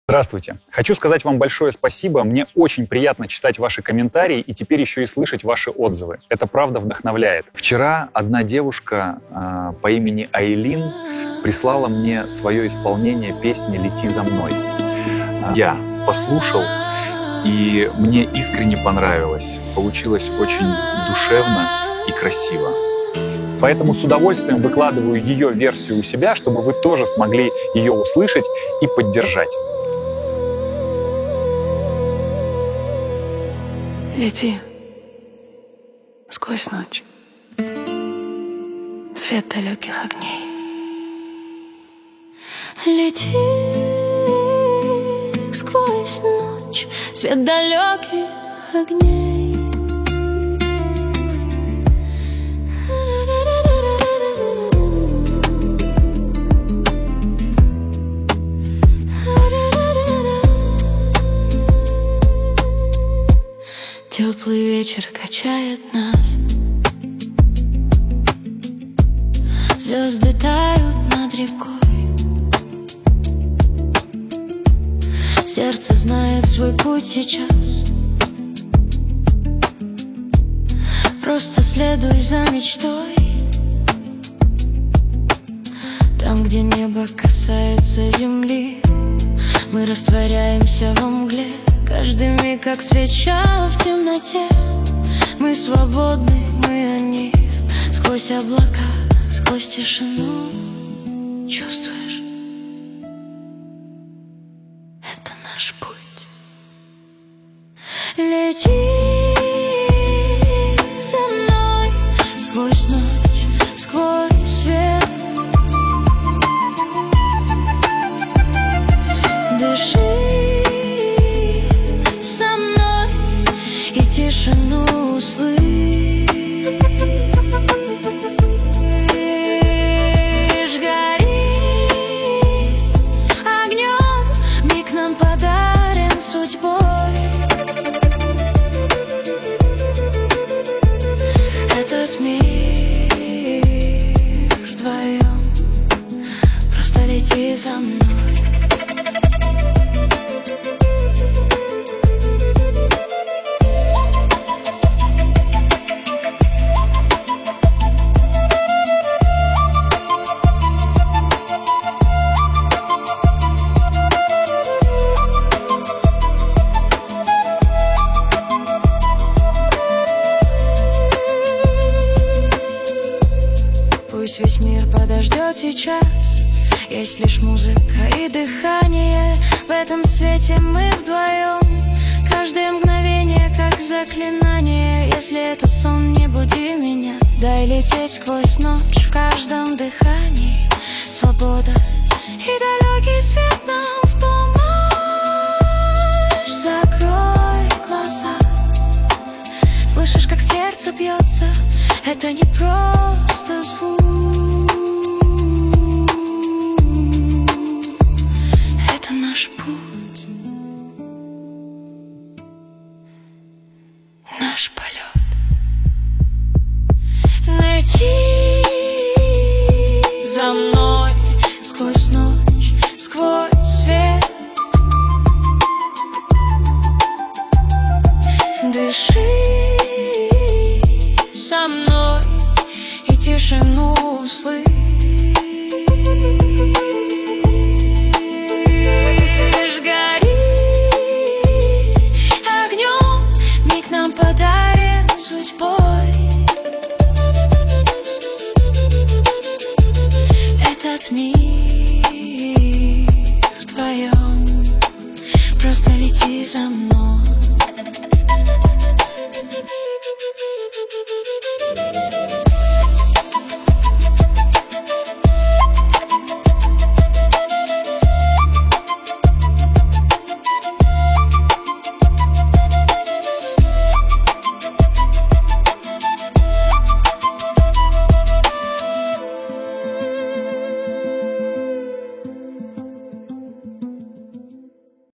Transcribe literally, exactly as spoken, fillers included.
Здравствуйте! Хочу сказать вам большое спасибо. Мне очень приятно читать ваши комментарии и теперь еще и слышать ваши отзывы. Это правда вдохновляет. Вчера одна девушка э, по имени Айлин прислала мне свое исполнение песни «Лети за мной». Я послушал, и мне искренне понравилось. Получилось очень душевно и красиво. Поэтому с удовольствием выкладываю ее версию у себя, чтобы вы тоже смогли ее услышать и поддержать. Лети сквозь ночь, свет далеких огней. Лети сквозь ночь, свет далеких огней. Теплый вечер качает нас, звезды тают над рекой. Сердце знает свой путь сейчас. Просто следуй за мечтой. Там, где небо касается земли, мы растворяемся во мгле. Каждый миг, как свеча в темноте. Мы свободны, мы они. Сквозь облака, сквозь тишину. Чувствуешь? Это наш путь. Лети за мной сквозь ночь, сквозь свет. Дыши тишину услышь, гори огнем, миг нам подарен судьбой. Этот мир вдвоем, просто лети за мной. Пусть весь мир подождет сейчас. Есть лишь музыка и дыхание. В этом свете мы вдвоем. Каждое мгновение как заклинание. Если это сон, не буди меня. Дай лететь сквозь ночь в каждом дыхании. Свобода и далекий свет нам в помощь. Закрой глаза. Слышишь, как сердце бьется? Это не просто звук. Это наш путь, наш полет. Лети за мной сквозь ночь, сквозь свет. Дыши со мной и тишину услышь. Гори огнем, миг нам подарен судьбой. Этот мир вдвоем, просто лети за мной.